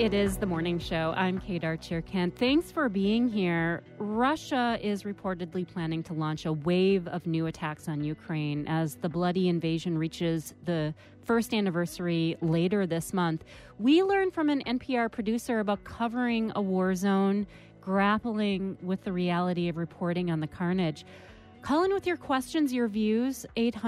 It is the morning show. I'm Kate Archer-Kent. Thanks for being here. Russia is reportedly planning to launch a wave of new attacks on Ukraine as the bloody invasion reaches the first anniversary later this month. We learned from an NPR producer about covering a war zone, grappling with the reality of reporting on the carnage. Call in with your questions, your views,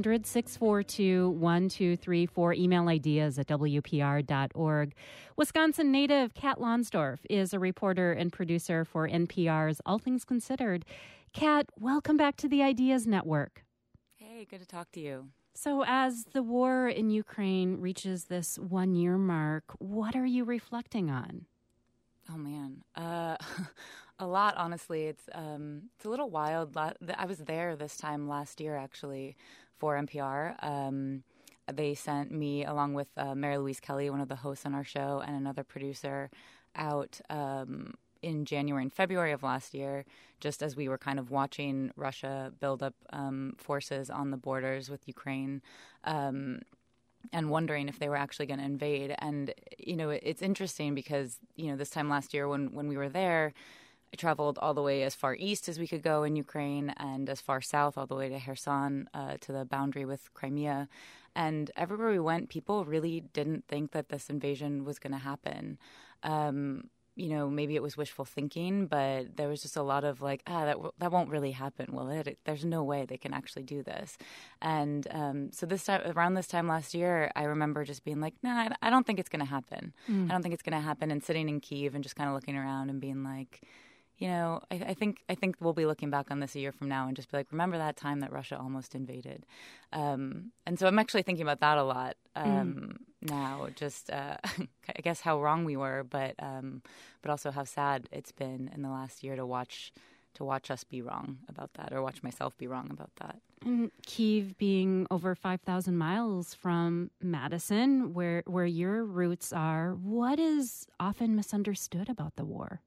800-642-1234. Email ideas at WPR.org. Wisconsin native Kat Lonsdorf is a reporter and producer for NPR's All Things Considered. Kat, welcome back to the Ideas Network. Hey, good to talk to you. So as the war in Ukraine reaches this 1-year mark, what are you reflecting on? Oh, man. A lot, honestly. It's a little wild. I was there this time last year, actually, for NPR. They sent me, along with Mary Louise Kelly, one of the hosts on our show, and another producer, out in January and February of last year, just as we were kind of watching Russia build up forces on the borders with Ukraine. And wondering if they were actually going to invade. And, you know, it's interesting because, you know, this time last year when we were there, I traveled all the way as far east as we could go in Ukraine and as far south all the way to Kherson, to the boundary with Crimea. And everywhere we went, people really didn't think that this invasion was going to happen. You know, maybe it was wishful thinking, but there was just a lot of like, that won't really happen, will it? There's no way they can actually do this. And so around this time last year, I remember just being like, nah, I don't think it's going to happen. I don't think it's going to happen. And sitting in Kyiv and just kind of looking around and being like, you know, I think we'll be looking back on this a year from now and just be like, remember that time that Russia almost invaded? And so I'm actually thinking about that a lot now. Just I guess how wrong we were, but also how sad it's been in the last year to watch us be wrong about that, or watch myself be wrong about that. And Kyiv being over 5,000 miles from Madison, where your roots are, what is often misunderstood about the war?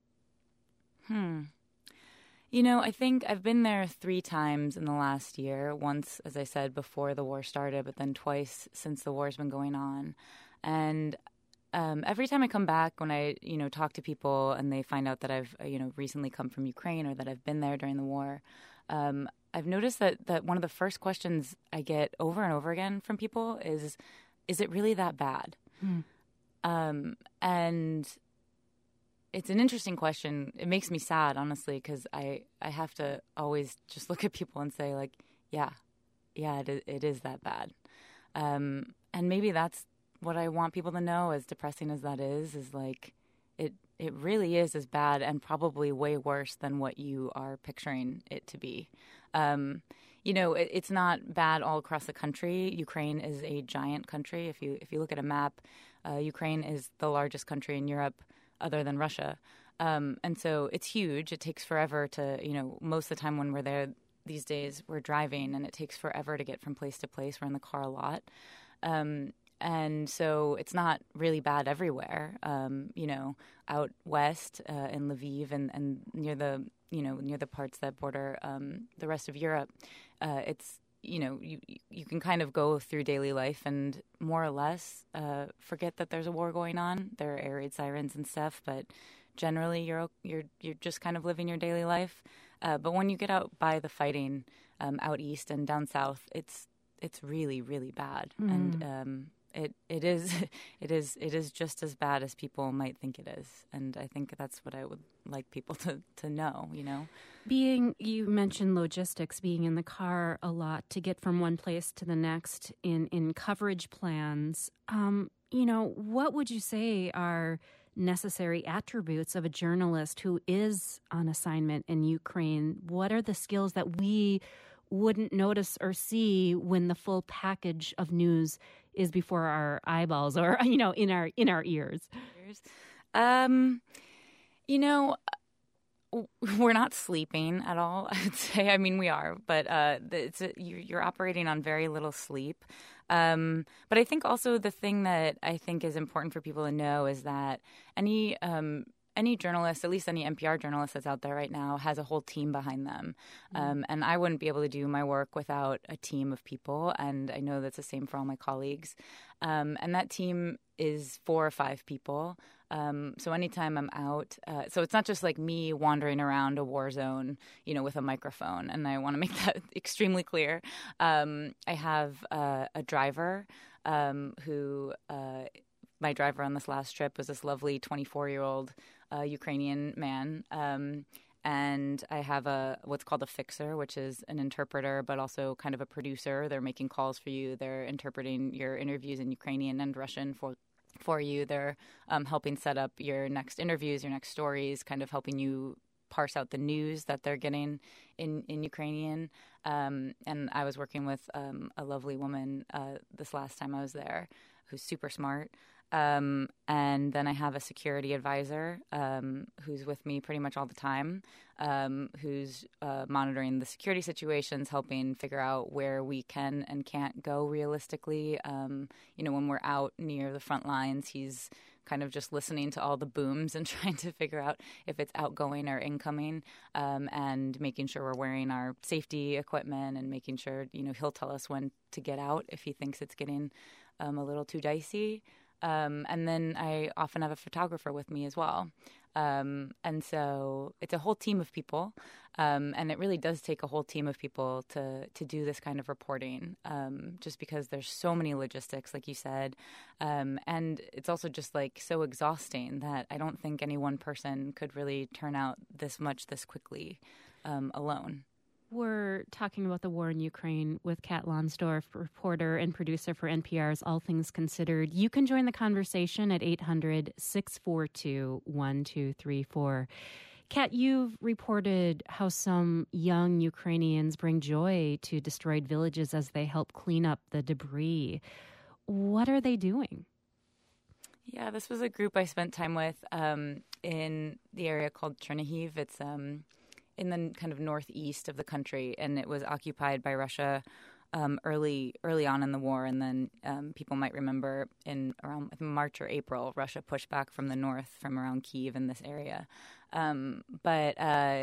You know, I think I've been there 3 times in the last year. Once, as I said, before the war started, but then twice since the war's been going on. And every time I come back, when I, you know, talk to people and they find out that I've, you know, recently come from Ukraine or that I've been there during the war, I've noticed that one of the first questions I get over and over again from people is it really that bad? And it's an interesting question. It makes me sad, honestly, because I have to always just look at people and say, like, yeah, it is that bad. And maybe that's what I want people to know, as depressing as that is like, it really is as bad and probably way worse than what you are picturing it to be. You know, it's not bad all across the country. Ukraine is a giant country. If you look at a map, Ukraine is the largest country in Europe other than Russia. And so it's huge. It takes forever to, you know, most of the time when we're there these days, we're driving and it takes forever to get from place to place. We're in the car a lot. And so it's not really bad everywhere. You know, out west in Lviv and near the parts that border the rest of Europe, it's, you know, you can kind of go through daily life and more or less forget that there's a war going on. There are air raid sirens and stuff, but generally you're just kind of living your daily life. But when you get out by the fighting out east and down south, it's really, really bad. And it is just as bad as people might think it is. And I think that's what I would like people to know, you know. You mentioned logistics, being in the car a lot to get from one place to the next in coverage plans. You know, what would you say are necessary attributes of a journalist who is on assignment in Ukraine? What are the skills that we wouldn't notice or see when the full package of news is before our eyeballs or, you know, in our ears? You know, we're not sleeping at all, I would say. I mean, we are, but you're operating on very little sleep. But I think also the thing that I think is important for people to know is that any journalist, at least any NPR journalist that's out there right now, has a whole team behind them. And I wouldn't be able to do my work without a team of people. And I know that's the same for all my colleagues. And that team is 4 or 5 people. So anytime I'm out, so it's not just like me wandering around a war zone, with a microphone. And I want to make that extremely clear. I have a driver who my driver on this last trip was this lovely 24-year-old Ukrainian man. And I have what's called a fixer, which is an interpreter, but also kind of a producer. They're making calls for you. They're interpreting your interviews in Ukrainian and Russian for you. They're helping set up your next interviews, your next stories, kind of helping you parse out the news that they're getting in Ukrainian. And I was working with a lovely woman this last time I was there who's super smart. And then I have a security advisor who's with me pretty much all the time, who's monitoring the security situations, helping figure out where we can and can't go realistically. When we're out near the front lines, he's kind of just listening to all the booms and trying to figure out if it's outgoing or incoming, and making sure we're wearing our safety equipment and making sure, he'll tell us when to get out if he thinks it's getting a little too dicey. And then I often have a photographer with me as well. And so it's a whole team of people. And it really does take a whole team of people to do this kind of reporting, just because there's so many logistics, like you said. And it's also just like so exhausting that I don't think any one person could really turn out this much this quickly alone. We're talking about the war in Ukraine with Kat Lonsdorf, reporter and producer for NPR's All Things Considered. You can join the conversation at 800-642-1234. Kat, you've reported how some young Ukrainians bring joy to destroyed villages as they help clean up the debris. What are they doing? Yeah, this was a group I spent time with in the area called Chernihiv. It's in the kind of northeast of the country, and it was occupied by Russia early on in the war. And then people might remember in around March or April, Russia pushed back from the north, from around Kyiv in this area. But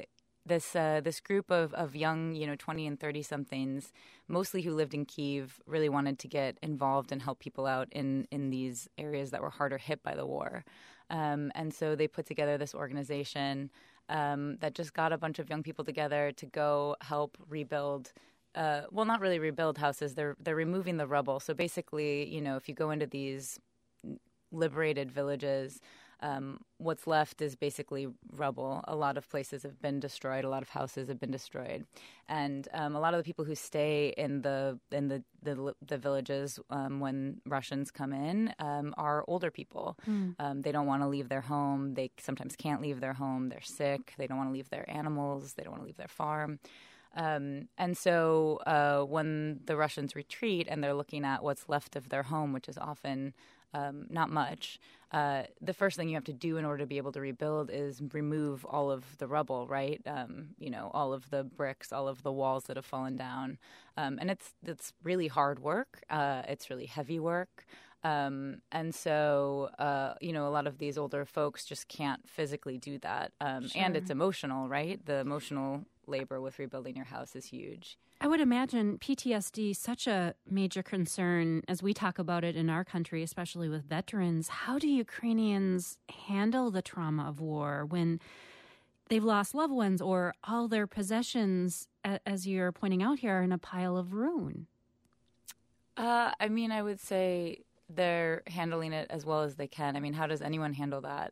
this group of young, 20 and 30 somethings, mostly who lived in Kyiv, really wanted to get involved and help people out in these areas that were harder hit by the war. And so they put together this organization that just got a bunch of young people together to go help rebuild. Well, not really rebuild houses. They're removing the rubble. So basically, if you go into these liberated villages, what's left is basically rubble. A lot of places have been destroyed. A lot of houses have been destroyed, and a lot of the people who stay in the villages when Russians come in are older people. They don't want to leave their home. They sometimes can't leave their home. They're sick. They don't want to leave their animals. They don't want to leave their farm. And so when the Russians retreat and they're looking at what's left of their home, which is often not much, the first thing you have to do in order to be able to rebuild is remove all of the rubble, right? All of the bricks, all of the walls that have fallen down. And it's really hard work. It's really heavy work. And so, a lot of these older folks just can't physically do that. Sure. And it's emotional, right? The emotional labor with rebuilding your house is huge. I would imagine PTSD such a major concern as we talk about it in our country, especially with veterans. How do Ukrainians handle the trauma of war when they've lost loved ones or all their possessions, as you're pointing out here, are in a pile of ruin? I would say they're handling it as well as they can. How does anyone handle that?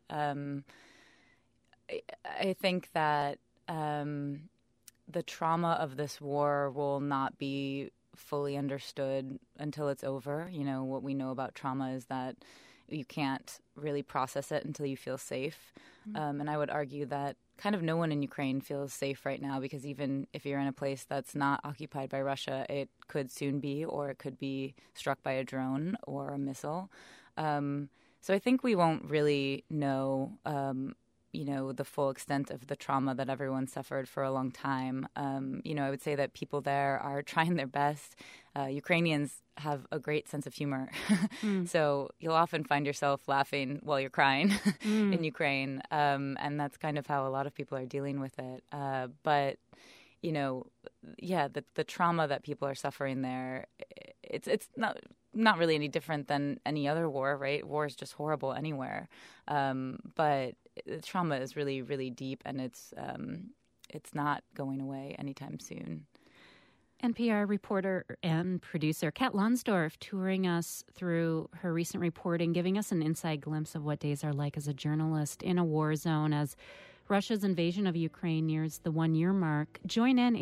I think that the trauma of this war will not be fully understood until it's over. What we know about trauma is that you can't really process it until you feel safe. Mm-hmm. And I would argue that kind of no one in Ukraine feels safe right now, because even if you're in a place that's not occupied by Russia, it could soon be, or it could be struck by a drone or a missile. So I think we won't really know the full extent of the trauma that everyone suffered for a long time. I would say that people there are trying their best. Ukrainians have a great sense of humor. So you'll often find yourself laughing while you're crying in Ukraine. And that's kind of how a lot of people are dealing with it. But the trauma that people are suffering there, it's not not really any different than any other war, right? War is just horrible anywhere. But the trauma is really, really deep, and it's not going away anytime soon. NPR reporter and producer Kat Lonsdorf touring us through her recent reporting, giving us an inside glimpse of what days are like as a journalist in a war zone as Russia's invasion of Ukraine nears the 1-year mark. Join in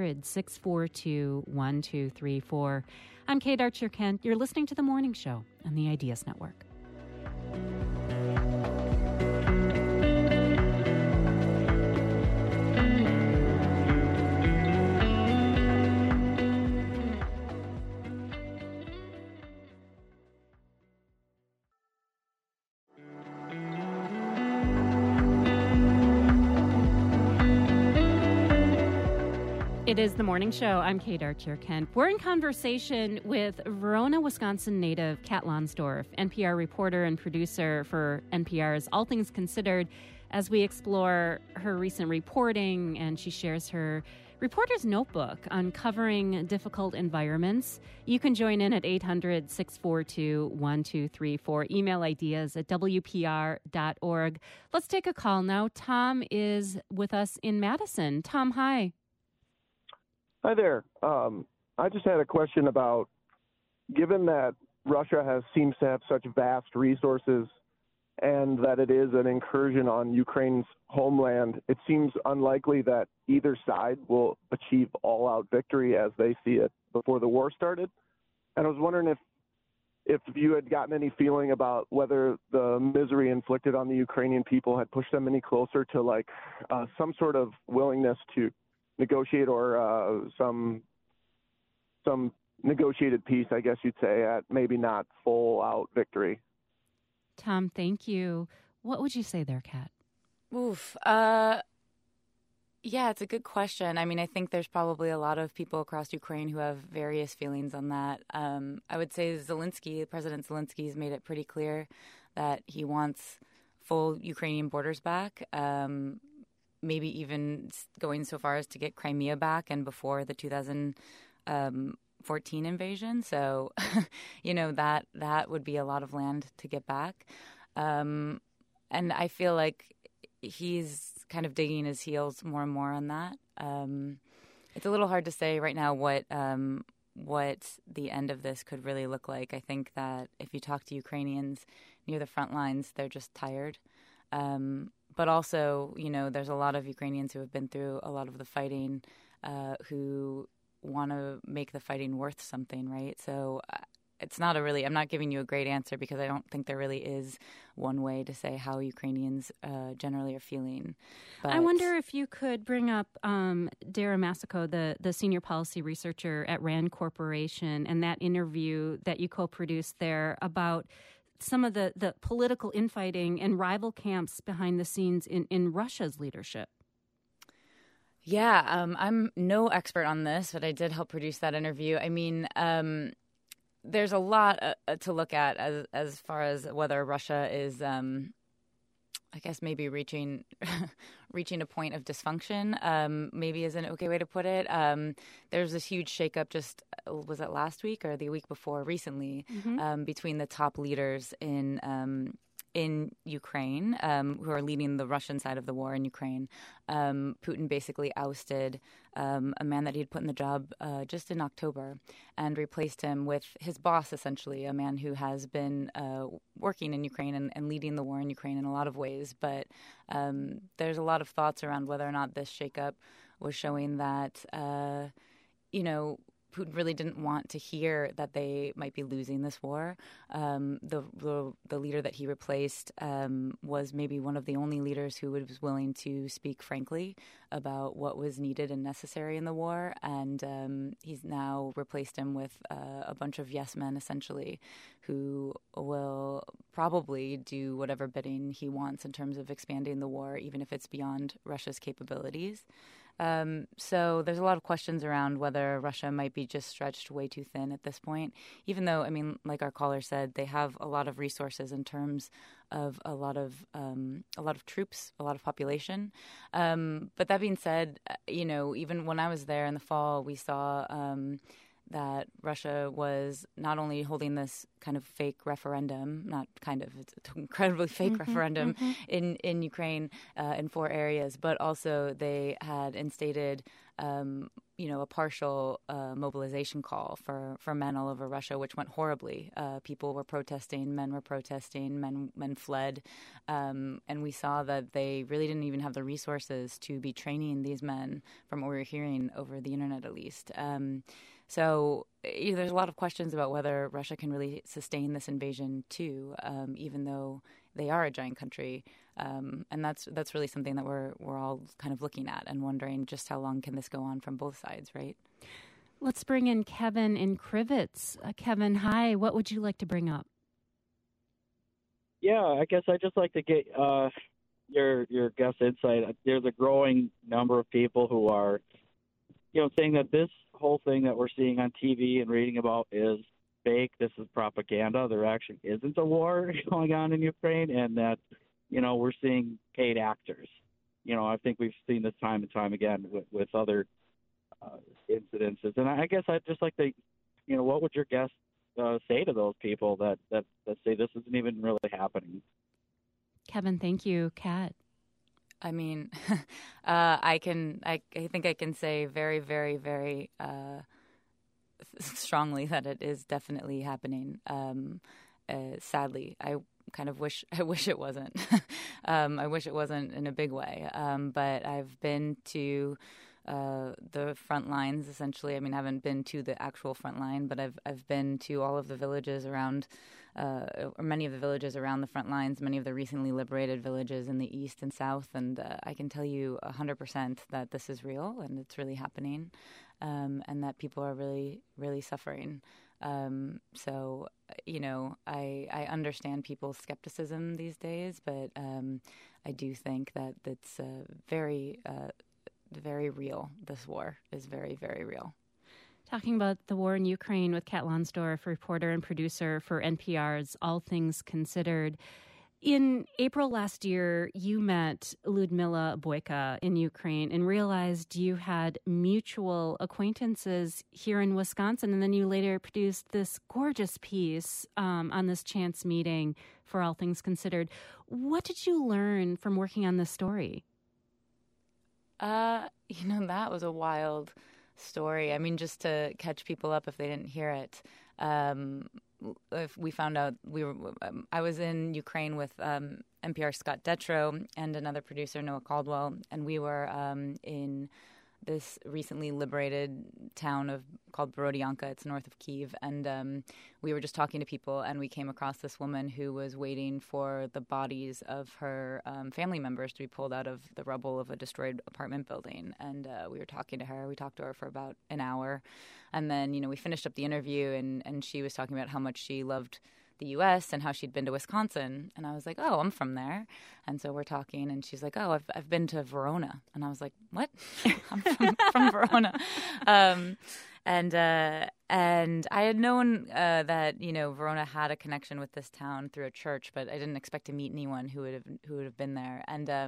800-642-1234. I'm Kate Archer-Kent. You're listening to The Morning Show on the Ideas Network. It is The Morning Show. I'm Kate Archer-Kent. We're in conversation with Verona, Wisconsin native Kat Lonsdorf, NPR reporter and producer for NPR's All Things Considered, as we explore her recent reporting, and she shares her reporter's notebook uncovering difficult environments. You can join in at 800-642-1234. Email ideas at WPR.org. Let's take a call now. Tom is with us in Madison. Tom, hi. Hi there. I just had a question about, given that Russia seems to have such vast resources and that it is an incursion on Ukraine's homeland, it seems unlikely that either side will achieve all-out victory as they see it before the war started. And I was wondering if you had gotten any feeling about whether the misery inflicted on the Ukrainian people had pushed them any closer to some sort of willingness to negotiate or some negotiated peace, I guess you'd say, at maybe not full-out victory. Tom, thank you. What would you say there, Kat? Oof. Yeah, it's a good question. I mean, I think there's probably a lot of people across Ukraine who have various feelings on that. I would say President Zelensky has made it pretty clear that he wants full Ukrainian borders back. Maybe even going so far as to get Crimea back and before the 2014 invasion. So, that would be a lot of land to get back. And I feel like he's kind of digging his heels more and more on that. It's a little hard to say right now what the end of this could really look like. I think that if you talk to Ukrainians near the front lines, they're just tired. But also, there's a lot of Ukrainians who have been through a lot of the fighting who want to make the fighting worth something, right? So it's not I'm not giving you a great answer because I don't think there really is one way to say how Ukrainians generally are feeling. But I wonder if you could bring up Dara Masako, the senior policy researcher at RAND Corporation, and that interview that you co-produced there about some of the political infighting and rival camps behind the scenes in Russia's leadership. Yeah, I'm no expert on this, but I did help produce that interview. I mean, there's a lot to look at as far as whether Russia is, I guess, maybe reaching a point of dysfunction, maybe is an okay way to put it. There's this huge shakeup was it last week or the week before recently, between the top leaders in Ukraine, who are leading the Russian side of the war in Ukraine. Putin basically ousted a man that he had put in the job just in October and replaced him with his boss, essentially, a man who has been working in Ukraine and leading the war in Ukraine in a lot of ways. But there's a lot of thoughts around whether or not this shakeup was showing that, Putin really didn't want to hear that they might be losing this war. The leader that he replaced was maybe one of the only leaders who was willing to speak frankly about what was needed and necessary in the war. And he's now replaced him with a bunch of yes men, essentially, who will probably do whatever bidding he wants in terms of expanding the war, even if it's beyond Russia's capabilities. So there's a lot of questions around whether Russia might be just stretched way too thin at this point, even though, I mean, like our caller said, they have a lot of resources in terms of a lot of troops, a lot of population. But that being said, even when I was there in the fall, we saw that Russia was not only holding this kind of fake referendum, not kind of, it's an incredibly fake referendum in Ukraine in 4 areas, but also they had instated a partial mobilization call for men all over Russia, which went horribly. People were protesting, men were protesting, men fled, and we saw that they really didn't even have the resources to be training these men, from what we were hearing over the internet at least. So there's a lot of questions about whether Russia can really sustain this invasion too, even though they are a giant country. And that's really something that we're all kind of looking at and wondering just how long can this go on from both sides, right? Let's bring in Kevin in Crivets. Kevin, hi. What would you like to bring up? Yeah, I guess I'd just like to get your guest insight. There's a growing number of people who are, saying that this whole thing that we're seeing on TV and reading about is fake. This is propaganda. There actually isn't a war going on in Ukraine, and that we're seeing paid actors. I think we've seen this time and time again with other incidences. And I guess I'd just like to, what would your guest say to those people that say this isn't even really happening? Kevin, thank you. Kat? I mean, I think I can say very, very, very strongly that it is definitely happening. Sadly, I wish it wasn't. I wish it wasn't in a big way. But I've been to the front lines, essentially. I mean, I haven't been to the actual front line, but I've been to all of the villages around, or many of the villages around the front lines, many of the recently liberated villages in the east and south, and I can tell you 100% that this is real and it's really happening, and that people are really, really suffering. So, I understand people's skepticism these days, but I do think that it's very, very real. This war is very, very real. Talking about the war in Ukraine with Kat Lonsdorf, reporter and producer for NPR's All Things Considered. In April last year, you met Ludmila Boyka in Ukraine and realized you had mutual acquaintances here in Wisconsin. And then you later produced this gorgeous piece on this chance meeting for All Things Considered. What did you learn from working on this story? That was a wild story. I mean, just to catch people up if they didn't hear it. If we found out I was in Ukraine with NPR Scott Detrow and another producer, Noah Caldwell, and we were in this recently liberated town called Borodyanka. It's north of Kyiv, and we were just talking to people, and we came across this woman who was waiting for the bodies of her family members to be pulled out of the rubble of a destroyed apartment building, and we were talking to her. We talked to her for about an hour, and then we finished up the interview, and she was talking about how much she loved the U.S. and how she'd been to Wisconsin, and I was like, "Oh, I'm from there," and so we're talking, and she's like, "Oh, I've been to Verona," and I was like, "What? I'm from Verona," and I had known that Verona had a connection with this town through a church, but I didn't expect to meet anyone who would have been there,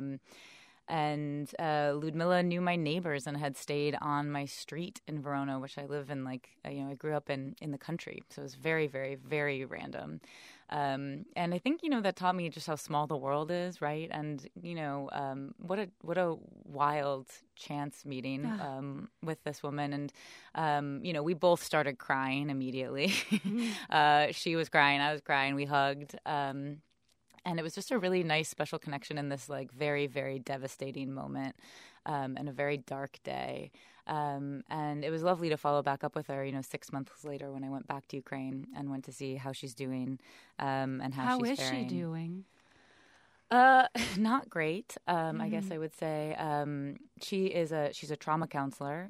and Ludmila knew my neighbors and had stayed on my street in Verona, which I live in. I grew up in the country, so it was very, very, very random. And I think that taught me just how small the world is, right? And what a wild chance meeting with this woman, and we both started crying immediately. She was crying, I was crying, we hugged. And it was just a really nice, special connection in this very, very devastating moment, and a very dark day. And it was lovely to follow back up with her, 6 months later when I went back to Ukraine and went to see how she's doing, and how she's faring. How is she doing? Not great, I guess I would say. She's a trauma counselor.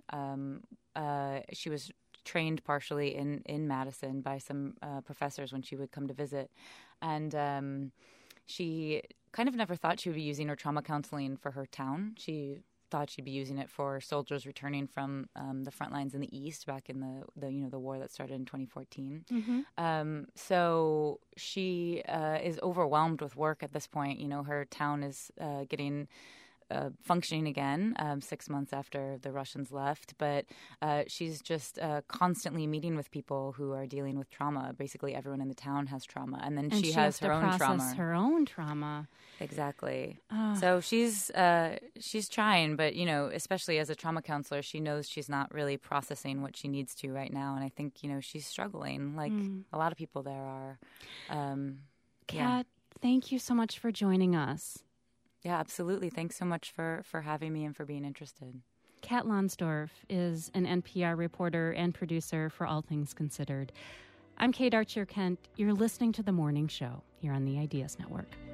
She was trained partially in Madison by some professors when she would come to visit, and she kind of never thought she would be using her trauma counseling for her town. She thought she'd be using it for soldiers returning from the front lines in the East back in the war that started in 2014. Mm-hmm. So she is overwhelmed with work at this point. Her town is getting functioning again 6 months after the Russians left. But she's just constantly meeting with people who are dealing with trauma. Basically, everyone in the town has trauma, and then she has her own trauma. Her own trauma. Exactly. So she's trying, but especially as a trauma counselor, she knows she's not really processing what she needs to right now, and I think she's struggling, like a lot of people there are. Kat, thank you so much for joining us. Yeah, absolutely. Thanks so much for having me and for being interested. Kat Lonsdorf is an NPR reporter and producer for All Things Considered. I'm Kate Archer Kent. You're listening to The Morning Show here on the Ideas Network.